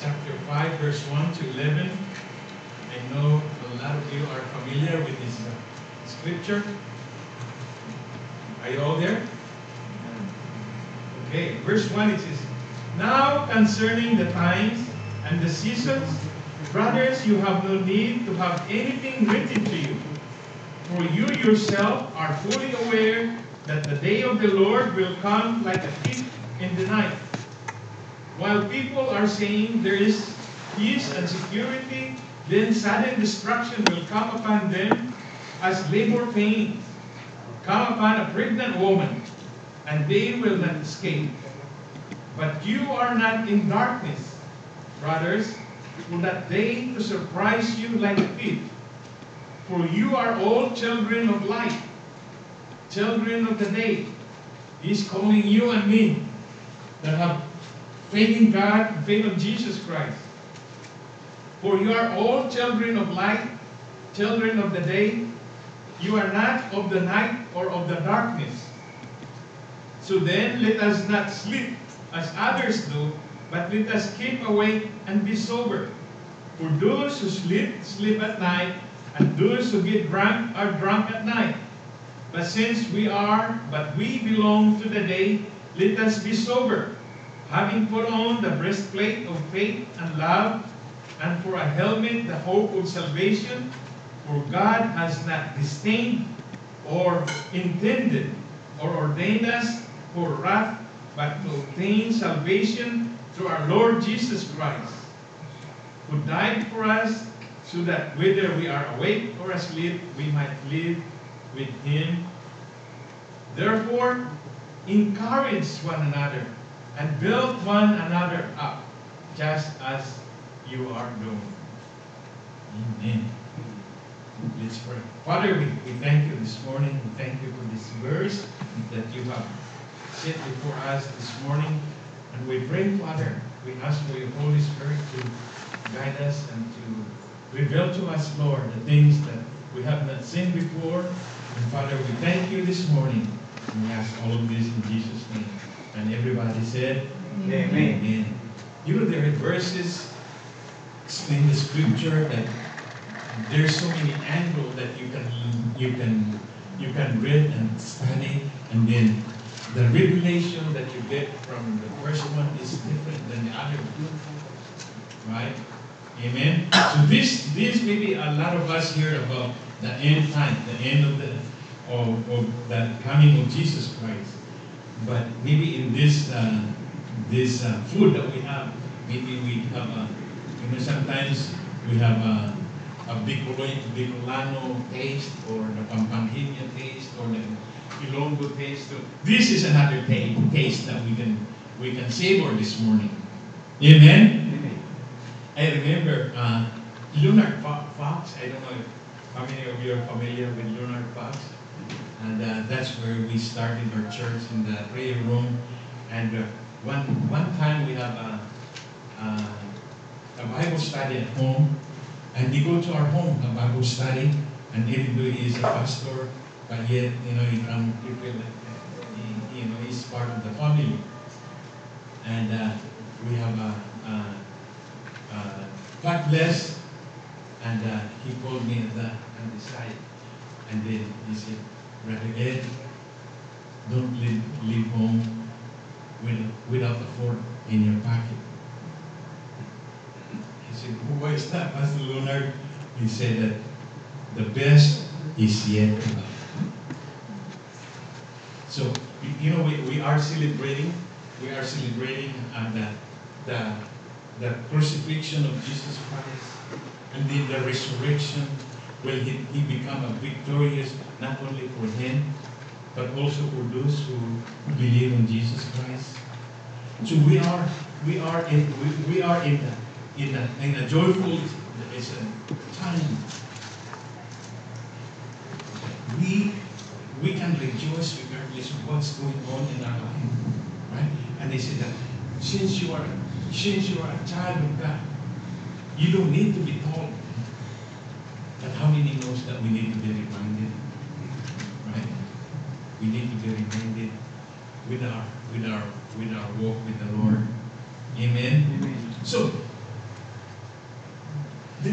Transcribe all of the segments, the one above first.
chapter 5, verse 1 to 11. I know a lot of you are familiar with this scripture. Are you all there? Okay, verse 1 it says, "Now concerning the times and the seasons, brothers, you have no need to have anything written to you. For you yourself are fully aware that the day of the Lord will come like a thief in the night. While people are saying there is peace and security, then sudden destruction will come upon them as labor pains come upon a pregnant woman, and they will not escape. But you are not in darkness, brothers, for that day to surprise you like a thief. For you are all children of light, children of the day." He's calling you and me that have faith in God and faith in Jesus Christ. "For you are all children of light, children of the day. You are not of the night or of the darkness. So then let us not sleep as others do, but let us keep awake and be sober. For those who sleep, sleep at night, and those who get drunk are drunk at night. But since we belong to the day, let us be sober, having put on the breastplate of faith and love, and for a helmet the hope of salvation. For God has not disdained or intended or ordained us for wrath, but to obtain salvation through our Lord Jesus Christ, who died for us, so that whether we are awake or asleep, we might live with Him. Therefore, encourage one another and build one another up, just as you are doing." Amen. Let's pray. Father, we thank you this morning. We thank you for this verse that you have set before us this morning. And we pray, Father, we ask for your Holy Spirit to guide us and to reveal to us, Lord, the things that we have not seen before. And Father, we thank you this morning. And we ask all of this in Jesus' name. And everybody said, Amen. Amen. You know, there are verses in the scripture that there's so many angles that you can read and study, and then the revelation that you get from the first one is different than the other one. Right? Amen. So this maybe a lot of us hear about the end time, the end of the coming of Jesus Christ. But maybe in this food that we have, maybe we have sometimes we have a Bicolano taste, or the Pampangenia taste, or the Ilonggo taste. So this is another taste that we can savor this morning. Amen? Amen. I remember Leonard Fox. I don't know how many of you are familiar with Leonard Fox. And that's where we started our church, in the prayer room. And one time we have a Bible study at home. And they go to our home, a Bible study, and even though he is a pastor, but yet, he feel like, he's part of the family. And we have God bless, and he called me on the side, and then he said, "Brother Ed, don't leave home without a fork in your pocket." I said, "Why is that, Pastor Leonard?" He said that the best is yet to come. So, we are celebrating the crucifixion of Jesus Christ, and then the resurrection. Will he become a victorious, not only for him, but also for those who believe in Jesus Christ. So we are in a joyful time. We can rejoice regardless of what's going on in our life, right? And they say that since you are a child of God, you don't need to be told. But how many knows that we need to be reminded, right? We need to be reminded with our walk with the Lord. Amen. Amen. So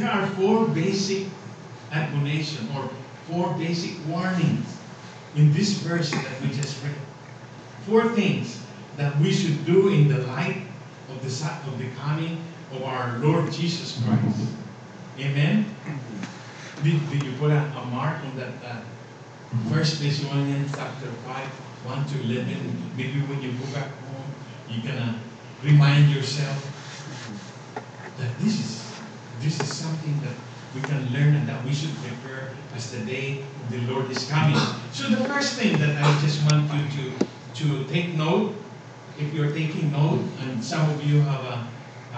there are four basic admonition or four basic warnings in this verse that we just read. Four things that we should do in the light of the coming of our Lord Jesus Christ. Amen? Did you put a mark on that 1 Thessalonians chapter 5, 1 to 11? Maybe when you go back home, you're going to remind yourself that this is something that we can learn and that we should prepare as the day of the Lord is coming. So the first thing that I just want you to take note, if you're taking note, and some of you have a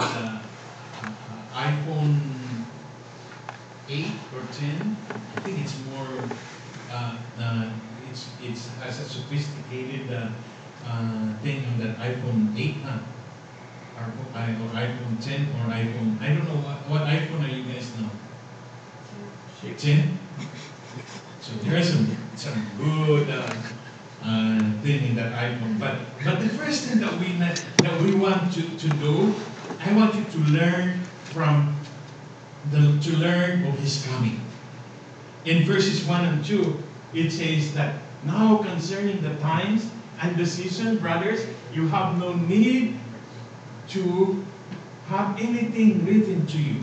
iPhone 8 or 10, I think it's more, it's has a sophisticated thing on that iPhone 8, or iPhone 10 or iPhone, I don't know what iPhone are you guys now? 10? So there are some good thing in that iPhone. But the first thing that we want to do, I want you to learn of His coming. In verses 1 and 2, it says that now concerning the times and the season, brothers, you have no need to have anything written to you.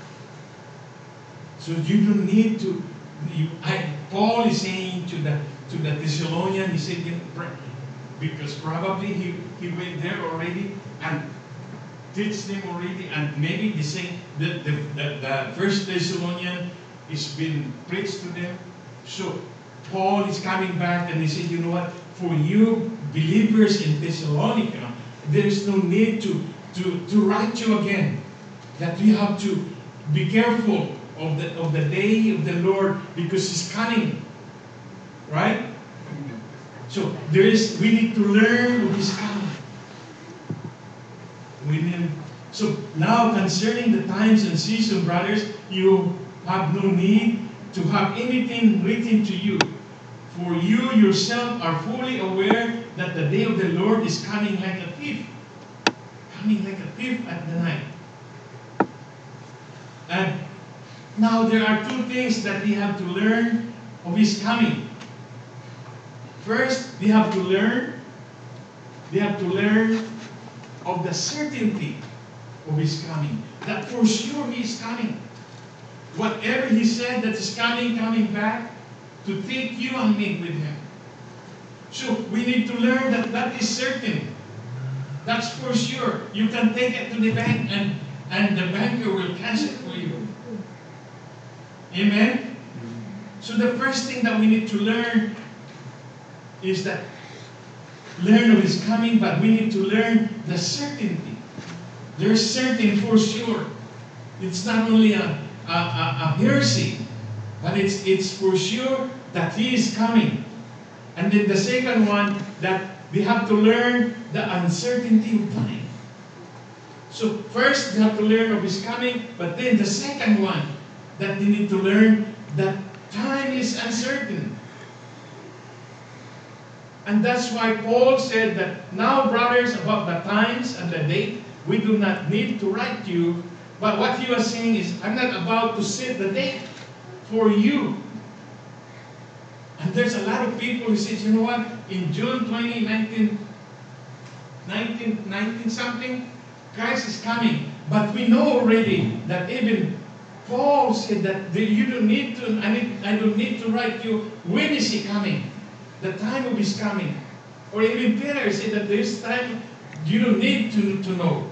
So you don't need to. Paul is saying to the Thessalonians, he said, because probably he went there already and teach them already, and maybe the same the first Thessalonian is been preached to them. So Paul is coming back and he said, you know what? For you believers in Thessalonica, there is no need to write you again. That we have to be careful of the day of the Lord because He's coming. Right? So we need to learn of His coming. So now concerning the times and season, brothers, you have no need to have anything written to you. For you yourself are fully aware that the day of the Lord is coming like a thief. Coming like a thief at the night. And now there are two things that we have to learn of His coming. First, we have to learn of the certainty of His coming. That for sure He is coming. Whatever He said that is coming back to take you and me with Him. So we need to learn that is certain. That's for sure. You can take it to the bank and the banker will cash it for you. Amen? So the first thing that we need to learn is that learn of His coming, but we need to learn the certainty. There's certain for sure. It's not only a hearsay, but it's for sure that He is coming. And then the second one, that we have to learn the uncertainty of time. So first, we have to learn of His coming, but then the second one, that we need to learn that time is uncertain. And that's why Paul said that now, brothers, about the times and the date, we do not need to write to you. But what he was saying is, I'm not about to set the date for you. And there's a lot of people who say, you know what, in June 2019, 19 something, Christ is coming. But we know already that even Paul said that you don't need to, I don't need to write you, when is He coming? The time of His coming. Or even Peter said that this time you don't need to know.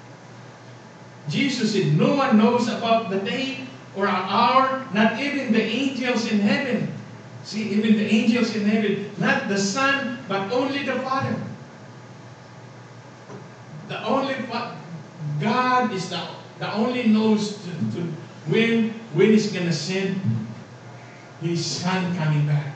Jesus said, no one knows about the day or an hour, not even the angels in heaven. See, even the angels in heaven, not the Son, but only the Father. God is the only knows when He's going to send His Son coming back.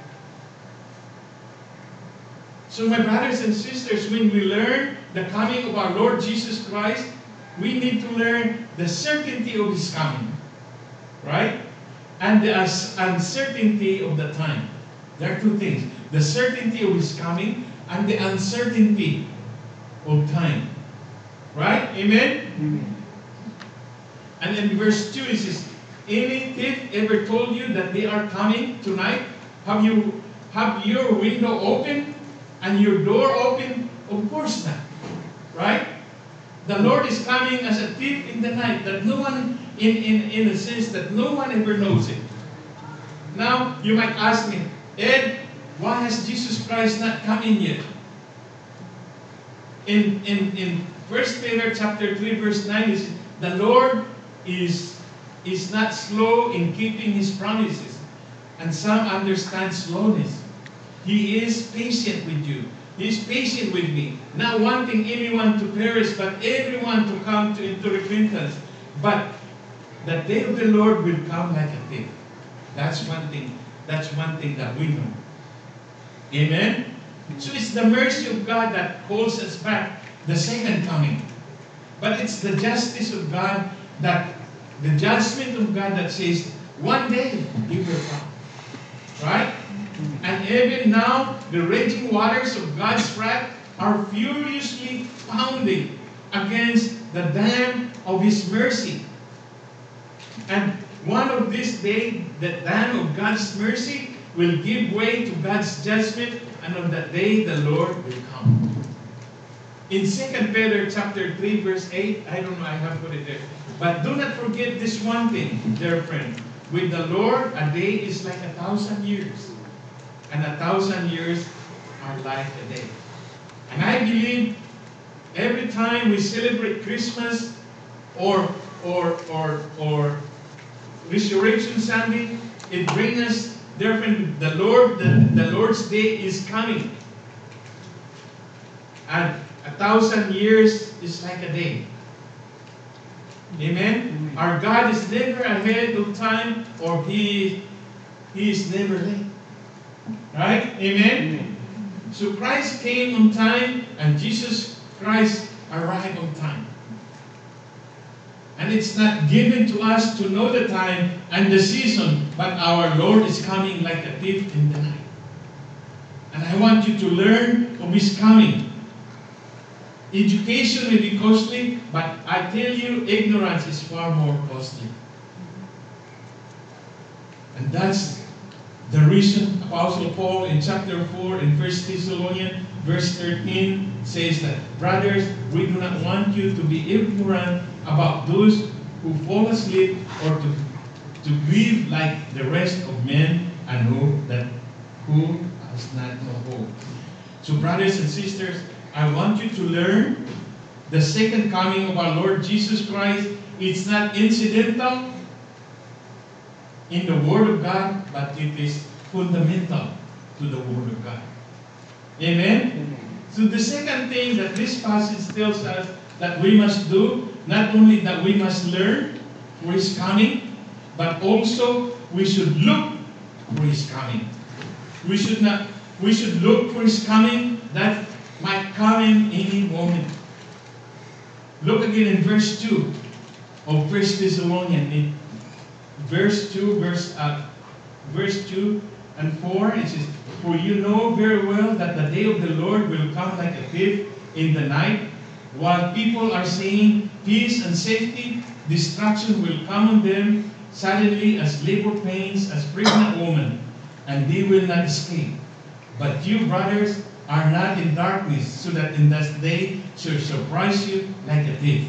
So my brothers and sisters, when we learn the coming of our Lord Jesus Christ, we need to learn the certainty of His coming. Right? And the uncertainty of the time. There are two things. The certainty of His coming and the uncertainty of time. Right? Amen? Amen. And in verse 2 it says, any thief ever told you that they are coming tonight? Have you have your window open and your door open? Of course not. Right? The Lord is coming as a thief in the night, that no one, in a sense that no one ever knows it. Now, you might ask me, Ed, why has Jesus Christ not come in yet? In 1 Peter chapter 3, verse 9, it says, the Lord is not slow in keeping His promises, and some understand slowness. He is patient with you. He is patient with me, not wanting anyone to perish, but everyone to come into repentance. But the day of the Lord will come like a thief. That's one thing. That's one thing that we know. Amen? So it's the mercy of God that holds us back, the second coming. But it's the justice of God, that the judgment of God that says, one day He will come. Right? And even now, the raging waters of God's wrath are furiously pounding against the dam of His mercy. And one of these days, the dam of God's mercy will give way to God's judgment, and on that day, the Lord will come. In 2 Peter chapter 3, verse 8, I don't know, I have put it there. But do not forget this one thing, dear friend. With the Lord, a day is like 1,000 years. And 1,000 years are like a day. And I believe every time we celebrate Christmas or Resurrection Sunday, it brings us, dear friend, the Lord's day is coming. And 1,000 years is like a day. Amen? Our God is never ahead of time, or He is never late. Right? Amen? So Christ came on time, and Jesus Christ arrived on time. And it's not given to us to know the time and the season, but our Lord is coming like a thief in the night. And I want you to learn of His coming. Education may be costly, but I tell you, ignorance is far more costly. And that's the reason Apostle Paul in chapter 4 in 1 Thessalonians verse 13 says that, brothers, we do not want you to be ignorant about those who fall asleep, or to grieve like the rest of men, and who has not no hope. So brothers and sisters, I want you to learn the second coming of our Lord Jesus Christ. It's not incidental in the Word of God, but it is fundamental to the Word of God. Amen? So the second thing that this passage tells us that we must do, not only that we must learn for His coming, but also we should look for His coming. We should look for His coming that might come in any moment. Look again in verse 2 of 1 Thessalonians. Verse 2 and 4, it says, for you know very well that the day of the Lord will come like a thief in the night. While people are saying peace and safety, destruction will come on them suddenly as labor pains, as pregnant women, and they will not escape. But you, brothers, are not in darkness, so that in that day shall surprise you like a thief.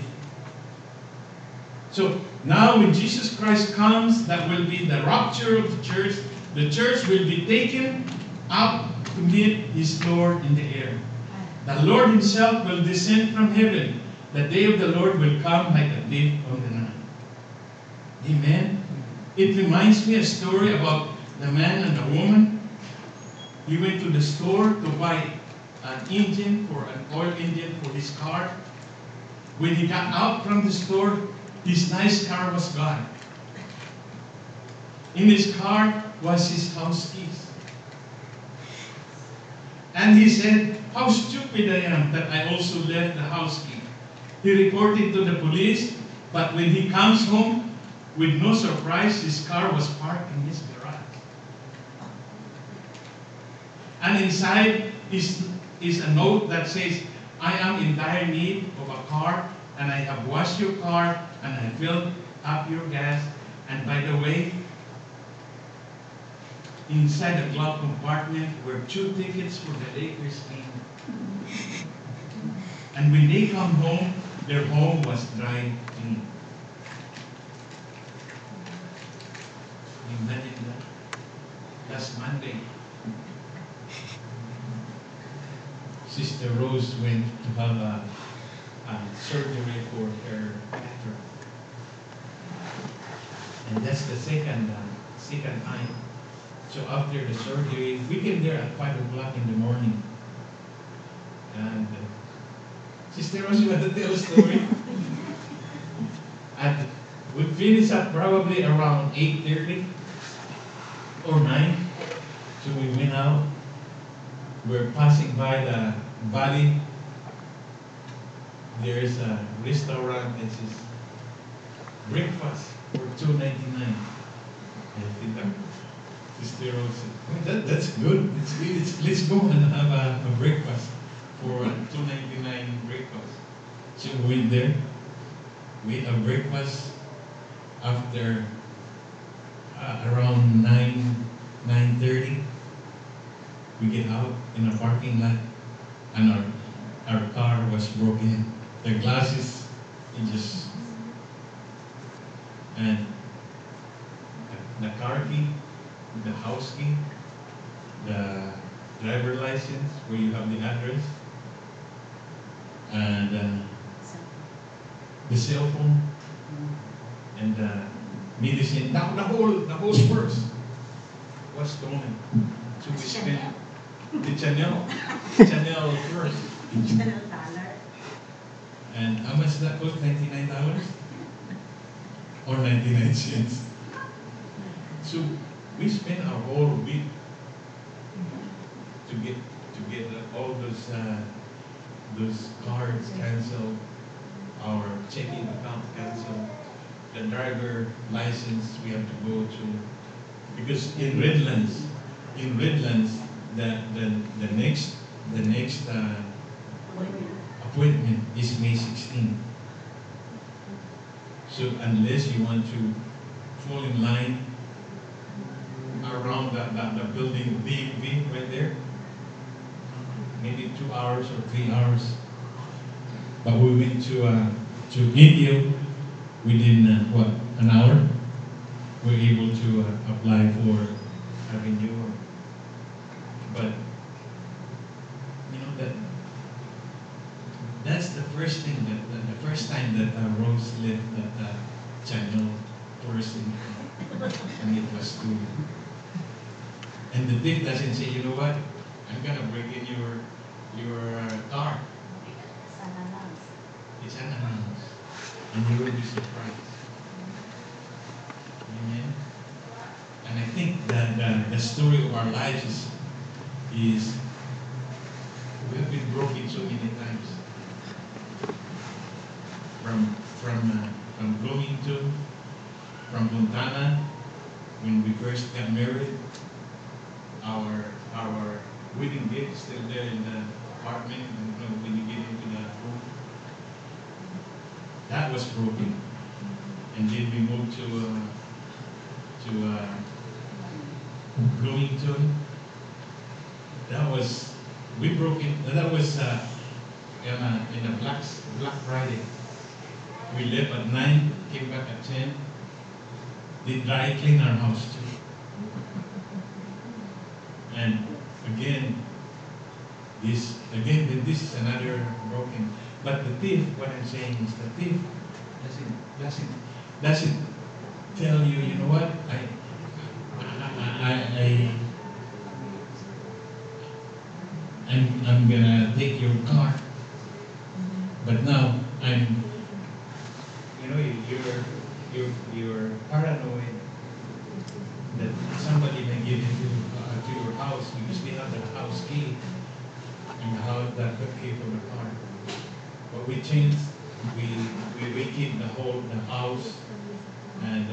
So now when Jesus Christ comes, that will be the rapture of the church. The church will be taken up to meet His Lord in the air. The Lord Himself will descend from heaven. The day of the Lord will come like a thief on the night. Amen? It reminds me a story about the man and the woman. He went to the store to buy an oil engine for his car. When he got out from the store, his nice car was gone. In his car was his house keys. And he said, how stupid I am that I also left the house key. He reported to the police, but when he comes home, with no surprise, his car was parked in his garage. And inside is a note that says, I am in dire need of a car, and I have washed your car, and I filled up your gas, And by the way, inside the glove compartment were 2 tickets for the Lakers game. And when they come home, their home was dry clean. Imagine that. Last Monday, Sister Rose went to have a surgery for her cataract. And that's the second time. So after the surgery, we came there at 5 o'clock in the morning. And Sister Rose, you want to tell a story? And we finished up probably around 8:30 or 9. So we went out. We're passing by the valley. There's a restaurant that says breakfast for $2.99. I think that Sister Rose said, "Oh, that's good. Let's go and have a breakfast for $2.99 breakfast." So we went there. We ate a breakfast after around 9:30. We get out in a parking lot, and our car was broken. The glasses, and the car key, the house key, the driver license where you have the address, and the cell phone, and medicine. The whole purse was stolen. So we spent the Chanel purse. And how much that cost? $99 or 99 cents. So we spent our whole week to get all those cards canceled, our checking account canceled, the driver license we have to go to, because in Redlands, the next appointment is May 16. So unless you want to fall in line around the building B right there, maybe 2 hours or 3 hours. But we went to Indio within an hour. We were able to apply for a renewal. But you know that's the first thing the first time that Rose left that channel person, and it was stolen. And the thief doesn't say, you know what, I'm gonna break in your car. It's unannounced, and you will be surprised. Amen. And I think that the story of our lives is we have been broken so many times. From Bloomington, from Montana, when we first got married, our wedding gift is still there in the apartment, and when you get into the room, that was broken. And then we moved to Bloomington. We broke it. That was in a Black Friday. We left at 9, came back at 10. They dry clean our house too. And again, this is another broken. But the thief, what I'm saying is the thief doesn't tell you, you know what, I'm gonna take your car. But now you're paranoid that somebody may get into to your house because they have the house key and the key for the car. But we changed, we vacated the house, and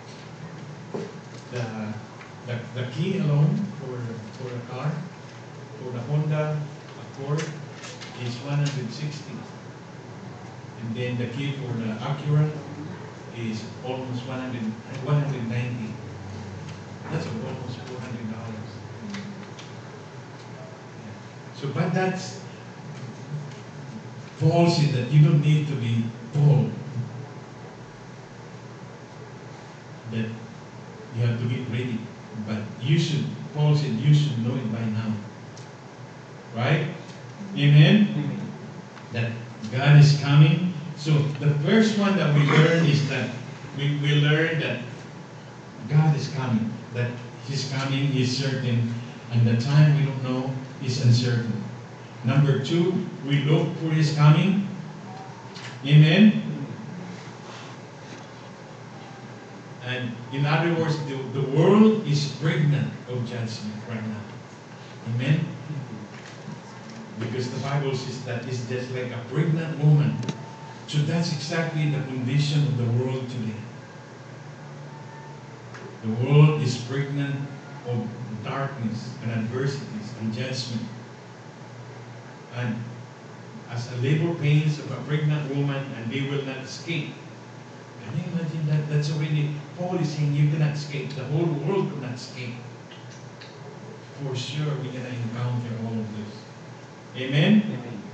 the key alone for the car, for the Honda Accord, is $160. And then the key for the Acura is almost 190. That's almost $400. So, but that's Paul said that you don't need to be told that you have to get ready. But you should, Paul said, you should know it by now. Right? Amen? That God is coming. So the first one that we learn is that we learn that God is coming. That His coming is certain, and the time we don't know is uncertain. Number two, we look for His coming. Amen? And in other words, the world is pregnant of judgment right now. Amen? Because the Bible says that it's just like a pregnant woman. So that's exactly the condition of the world today. The world is pregnant of darkness and adversities and judgment. And as a labor pains of a pregnant woman, and they will not escape. Can you imagine that? That's already, Paul is saying you cannot escape. The whole world cannot escape. For sure, we're going to encounter all of this. Amen? Amen.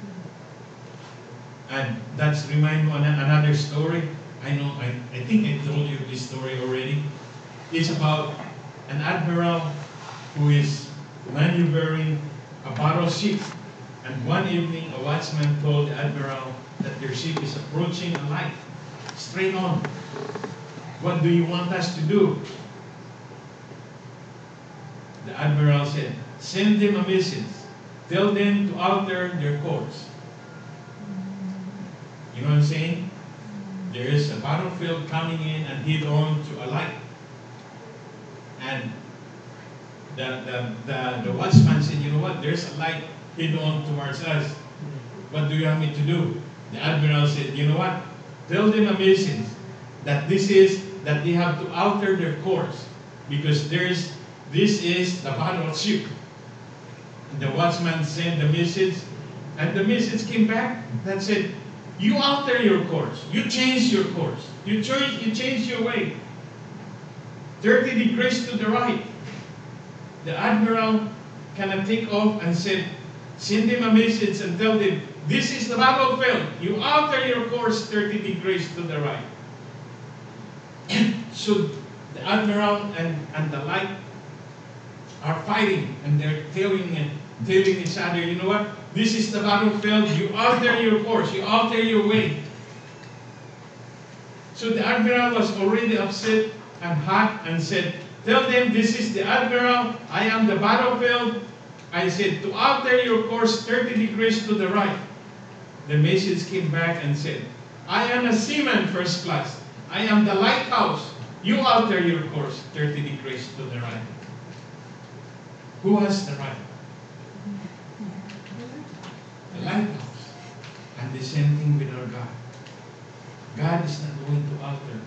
And that's remind me of another story. I know, I think I told you this story already. It's about an admiral who is maneuvering a battleship. And one evening, a watchman told the admiral that their ship is approaching a light. Straight on. What do you want us to do? The admiral said, send them a message. Tell them to alter their course. You know what I'm saying? There is a battlefield coming in and head on to a light. And the watchman said, you know what? There's a light head on towards us. What do you want me to do? The admiral said, you know what? Tell them a message that that they have to alter their course because this is the battleship. The watchman sent the message, and the message came back that said, you alter your course. You change your course. You change your way. 30 degrees to the right. The admiral cannot take off and said, send them a message and tell them, this is the battlefield. You alter your course 30 degrees to the right. So the admiral and the light are fighting, and they're telling each other, you know what? This is the battlefield. You alter your course. You alter your way. So the admiral was already upset and hot and said, tell them this is the admiral. I am the battlefield. I said to alter your course 30 degrees to the right. The message came back and said, I am a seaman first class. I am the lighthouse. You alter your course 30 degrees to the right. Who has the right? The lighthouse. And the same thing with our God. God is not going to alter.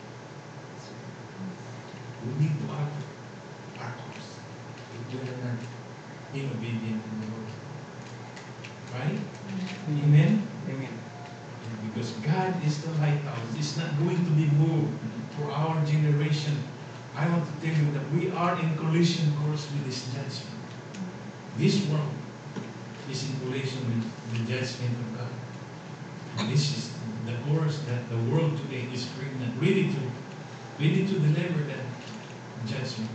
We need to alter our course if we are not obedient in the Lord. Right? Amen? Amen. Because God is the lighthouse. It's not going to be moved for our generation. I want to tell you that we are in collision course with this judgment. This world is in collision with the judgment of God. And this is the course that the world today is pregnant, ready to deliver that judgment.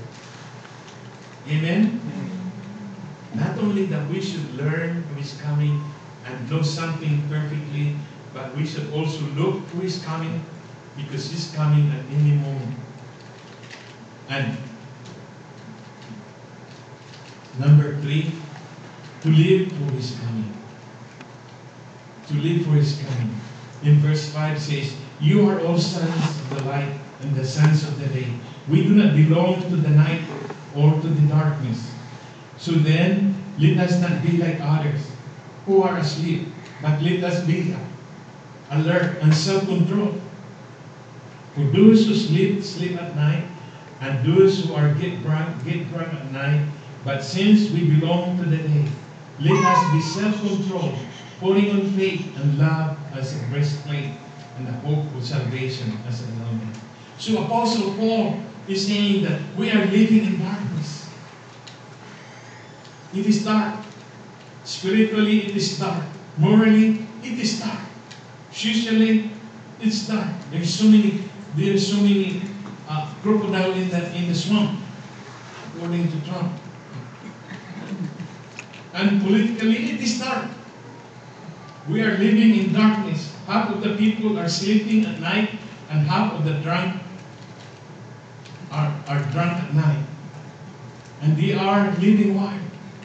Amen? Not only that we should learn who is coming and know something perfectly, but we should also look who is coming, because He's coming at any moment. And number 3, to live for His coming. To live for His coming. In verse 5 says, you are all sons of the light and the sons of the day. We do not belong to the night or to the darkness. So then, let us not be like others who are asleep, but let us be alert and self-control. For those who sleep at night, and those who are get drunk at night. But since we belong to the day, let us be self-controlled, putting on faith and love as a breastplate, and the hope of salvation as an helmet. So Apostle Paul is saying that we are living in darkness. It is dark. Spiritually, it is dark. Morally, it is dark. Socially, it's dark. There's so many crocodile in the swamp, according to Trump. And politically, it is dark. We are living in darkness. Half of the people are sleeping at night, and half of the drunk are drunk at night. And they are living wild.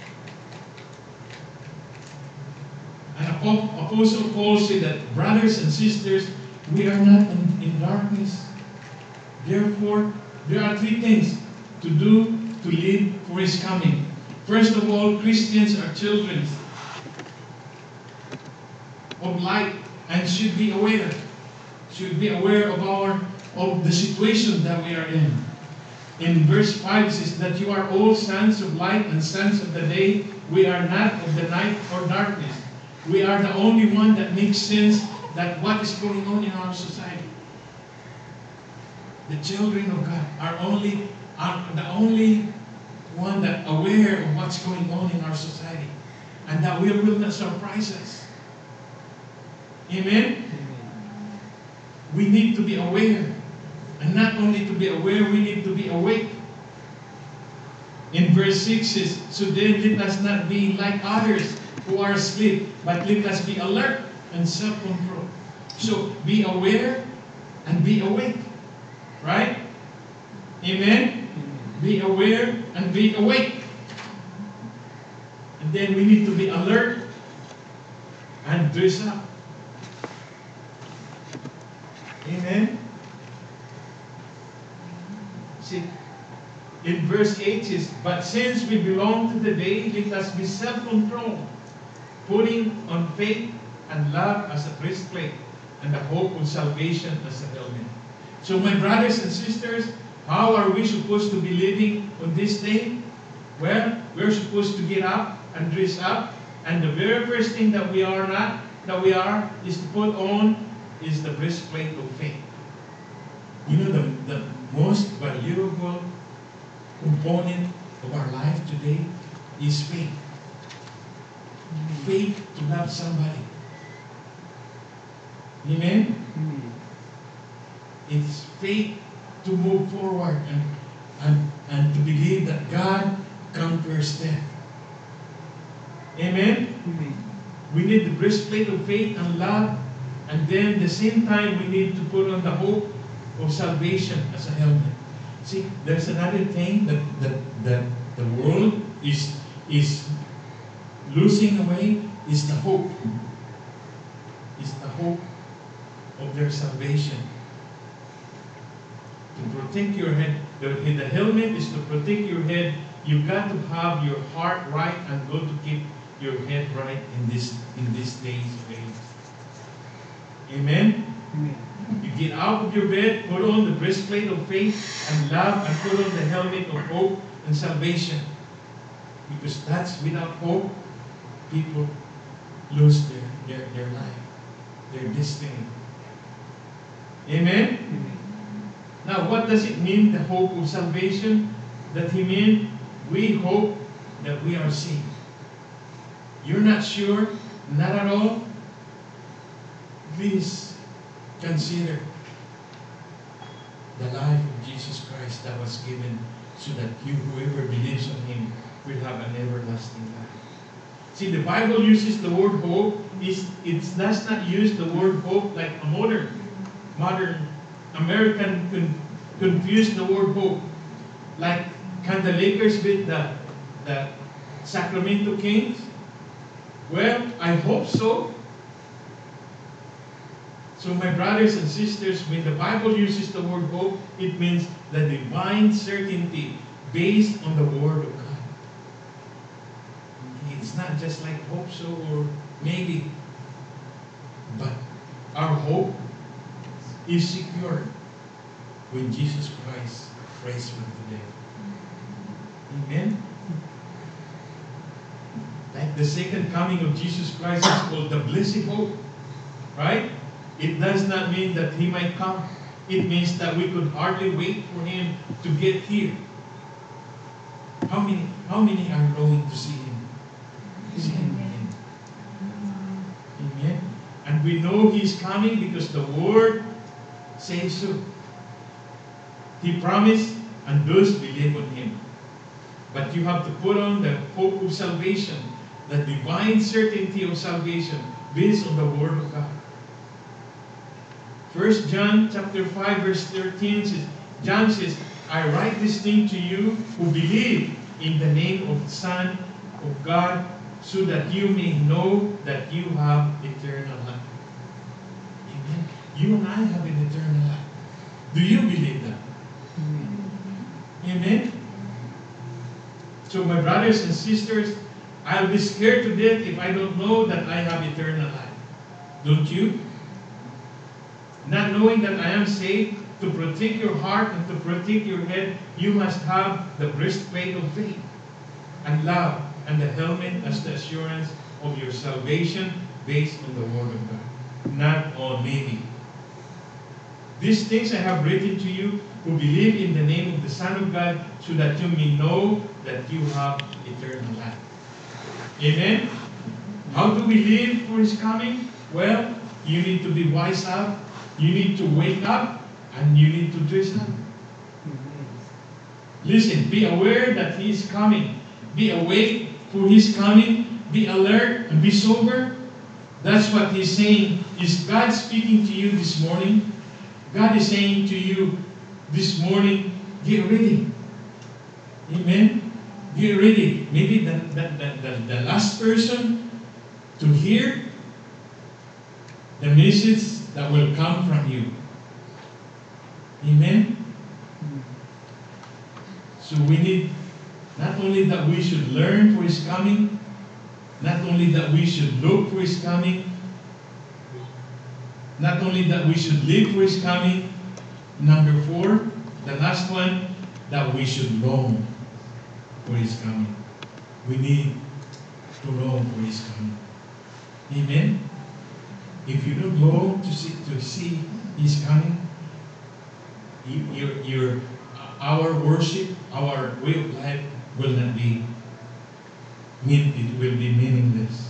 And Apostle Paul said that, brothers and sisters, we are not in darkness. Therefore, there are three things to do to live for His coming. First of all, Christians are children of light and should be aware of the situation that we are in. In verse 5 it says that you are all sons of light and sons of the day. We are not of the night or darkness. We are the only one that makes sense that what is going on in our society. The children of God are the only one that aware of what's going on in our society, and that will not surprise us. Amen? We need to be aware, and not only to be aware, we need to be awake. In verse 6 says, so then let us not be like others who are asleep, but let us be alert and self-control. So be aware and be awake. Right? Amen? Be aware and be awake. And then we need to be alert and dress up. Amen? See, in verse 8 it says, but since we belong to the day, let us be self-controlled, putting on faith and love as a breastplate, and the hope of salvation as a helmet. So my brothers and sisters, how are we supposed to be living on this day? Well, we're supposed to get up and dress up, and the very first thing that we are is to put on is the breastplate of faith. You know, the most valuable component of our life today is faith. Faith to love somebody. Amen? It's faith to move forward and to believe that God conquers death. Amen? We need the breastplate of faith and love, and then at the same time we need to put on the hope of salvation as a helmet. See, there's another thing that the world is losing away is the hope. Is the hope of their salvation. To protect your head, the helmet is to protect your head. You've got to have your heart right and go to keep your head right in this day's age. Amen? Amen. You get out of your bed, put on the breastplate of faith and love, and put on the helmet of hope and salvation. Because that's without hope, people lose their life, their destiny. Amen? Amen. Now, what does it mean, the hope of salvation? That He meant we hope that we are saved. You're not sure? Not at all? Please consider the life of Jesus Christ that was given so that whoever believes on Him, will have an everlasting life. See, the Bible uses the word hope. It does not use the word hope like a modern American confuse the word hope. Like, can the Lakers beat the Sacramento Kings? Well, I hope so. So my brothers and sisters, when the Bible uses the word hope, it means the divine certainty based on the Word of God. It's not just like hope so or maybe, but our hope is secured when Jesus Christ raised from the dead. Amen? Like the second coming of Jesus Christ is called the blessed hope. Right? it does not mean that He might come. It means that we could hardly wait for Him to get here. How many are going to see Him? See Him again. Amen. And we know He's coming because the Word says so. He promised, and those believe on Him. But you have to put on the hope of salvation, the divine certainty of salvation based on the Word of God. 1 John chapter 5 verse 13 says, John says, I write this thing to you who believe in the name of the Son of God, so that you may know that you have eternal life. Amen. You and I have an eternal life. Do you believe that? Amen. So my brothers and sisters, I'll be scared to death if I don't know that I have eternal life. Don't you? Not knowing that I am saved, to protect your heart and to protect your head, you must have the breastplate of faith and love and the helmet as the assurance of your salvation based on the Word of God. Not on maybe. These things I have written to you who believe in the name of the Son of God, so that you may know that you have eternal life. Amen? How do we live for His coming? Well, you need to be wise up. You need to wake up, and you need to dress up. Listen, be aware that He is coming. Be awake for His coming. Be alert and be sober. That's what He's saying. Is God speaking to you this morning? God is saying to you this morning, get ready. Amen? Get ready. Maybe the last person to hear the message that will come from you. Amen? So we need, not only that we should learn for His coming, not only that we should look for His coming, not only that we should live for His coming. Number 4, the last one, that we should long for His coming. We need to long for His coming. Amen? If you don't long to see His coming, our worship, our way of life will not be, it will be meaningless.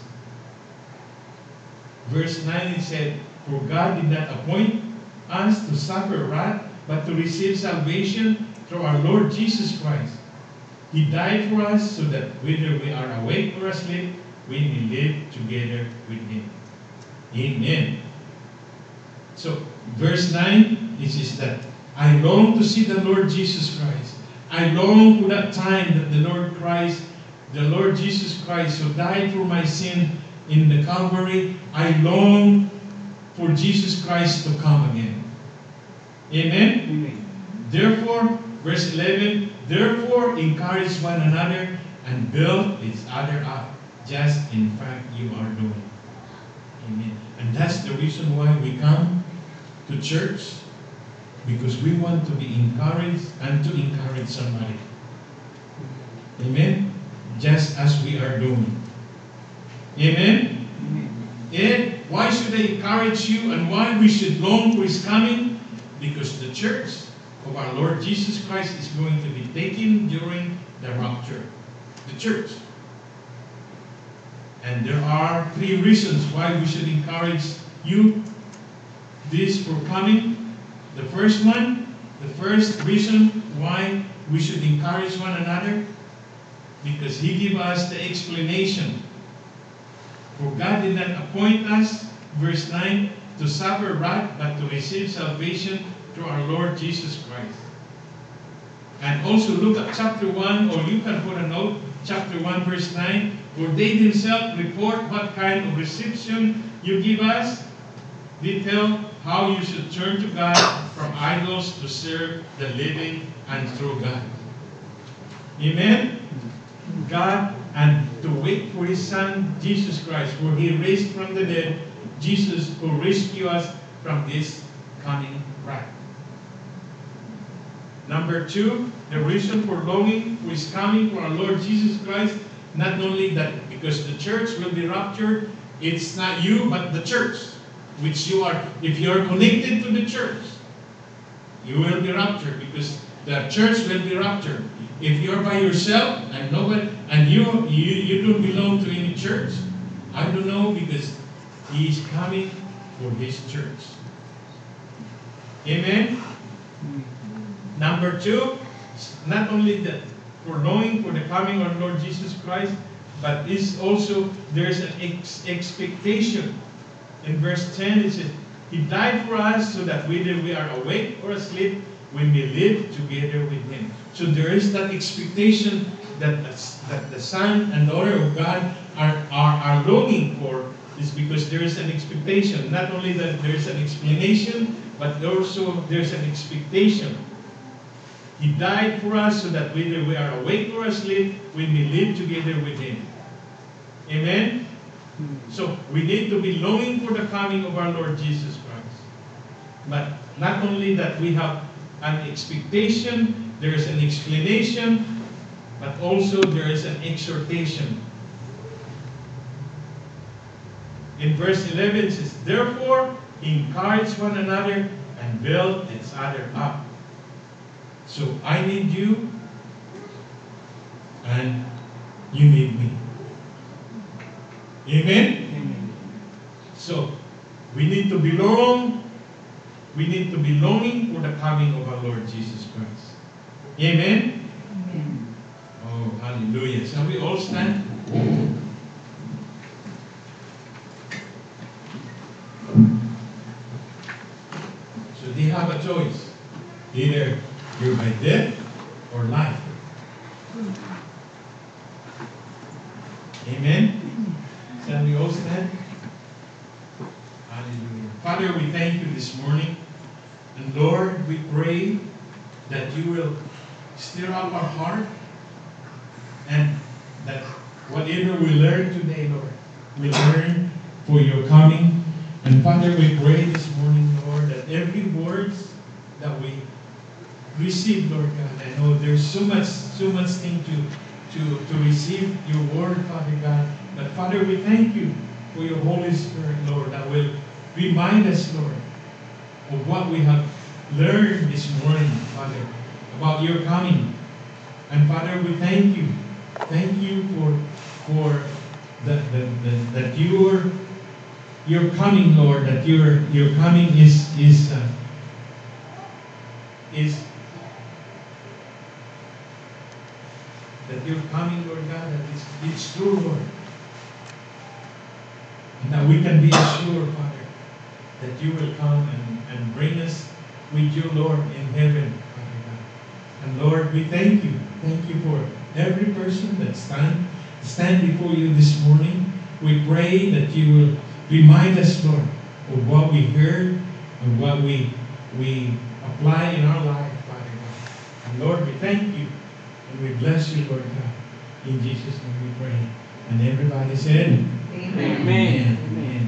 Verse 9 it said, for God did not appoint us to suffer wrath, but to receive salvation through our Lord Jesus Christ. He died for us so that whether we are awake or asleep, we may live together with Him. Amen. So, verse 9, it says that I long to see the Lord Jesus Christ. I long for that time that the Lord Jesus Christ, who died for my sin in the Calvary, I long for Jesus Christ to come again. Amen? Amen. Therefore, verse 11, therefore encourage one another and build each other up, just in fact you are doing. Amen. And that's the reason why we come to church, because we want to be encouraged and to encourage somebody. Amen? Just as we are doing. Amen? And why should I encourage you and why we should long for His coming? Because the church of our Lord Jesus Christ is going to be taken during the rapture. The church. And there are 3 reasons why we should encourage you this for coming. The first reason why we should encourage one another, because He gave us the explanation. For God did not appoint us, verse 9, to suffer wrath, but to receive salvation through our Lord Jesus Christ. And also look at chapter 1, or you can put a note, chapter 1, verse 9, for they themselves report what kind of reception you give us. They tell how you should turn to God from idols to serve the living and true God. Amen? God, and to wait for His Son, Jesus Christ, for He raised from the dead, Jesus, who rescued us from this coming wrath. Number 2, the reason for longing for His coming, for our Lord Jesus Christ, not only that because the church will be raptured, it's not you, but the church. which you are, if you are connected to the church, you will be raptured because the church will be raptured. If you're by yourself and nobody, and you don't belong to any church, I don't know, because He is coming for His church. Amen? Number 2, not only that for knowing for the coming of Lord Jesus Christ, but is also there's an expectation. In verse 10 it says, He died for us so that whether we are awake or asleep, we may live together with Him. So there is that expectation that the Son and daughter of God are longing for, is because there is an expectation. Not only that there is an explanation, but also there's an expectation. He died for us so that whether we are awake or asleep, we may live together with Him. Amen? So we need to be longing for the coming of our Lord Jesus Christ. But not only that we have an expectation, there is an explanation, but also there is an exhortation. In verse 11 it says, Therefore, encourage one another and build each other up. So I need you, and you need me. Amen? Amen. So we need to belong. We need to be longing for the coming of our Lord Jesus Christ. Amen? Amen. Oh, hallelujah. Shall we all stand? So they have a choice. Either you're by death or life. Amen? Shall we all stand? Hallelujah. Father, we thank you this morning. And Lord, we pray that you will stir up our heart and that whatever we learn today, Lord, we learn for your coming. And Father, we pray this morning, Lord, that every words that we receive, Lord God, I know there's so much thing to receive your word, Father God. But Father, we thank you for your Holy Spirit, Lord, that will remind us, Lord, of what we have learned this morning, Father, about your coming. And Father, we thank you. Thank you for that your coming, Lord, that your coming is that you're coming, Lord God, that it's true, Lord. And that we can be assured, Father, that you will come and bring us with you, Lord, in heaven, Father God. And Lord, we thank you. Thank you for every person that stand before you this morning. We pray that you will remind us, Lord, of what we heard and what we apply in our life, Father God. And Lord, we thank you. And we bless you, Lord God. In Jesus' name we pray. And everybody said, Amen. Amen. Amen.